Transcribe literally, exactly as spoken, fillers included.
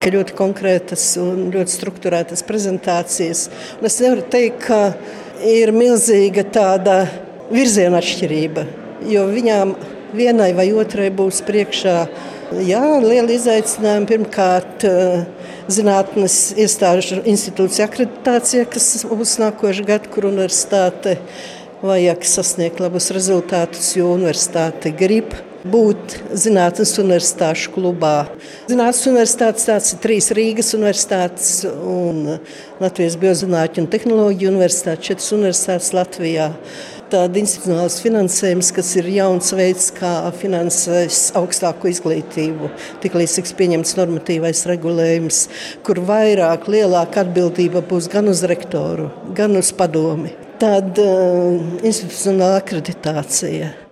Ļoti konkrētas un ļoti strukturētas prezentācijas. Un es nevaru teikt, ka ir milzīga tāda virziena atšķirība, jo viņām vienai vai otrai būs priekšā jā, liela izaicinājuma. Pirmkārt, zinātnes iestāžu institūcija akreditācija, kas būs nākošu gadu, kur universitāte vajag sasniegt labus rezultātus, jo universitāte grib būt zinātnes universitāšu klubā. Zinātnes universitātes tāds ir trīs Rīgas universitātes un Latvijas Biozinātņu un tehnoloģiju universitāte, četras universitātes Latvijā. Tāda institucionāls finansējums, kas ir jauns veids, kā finansēs augstāko izglītību. Tiklīdz tiks pieņemts normatīvais regulējums, kur vairāk, lielāka atbildība būs gan uz rektoru, gan uz padomi. Tāda uh, institucionāla akreditācija.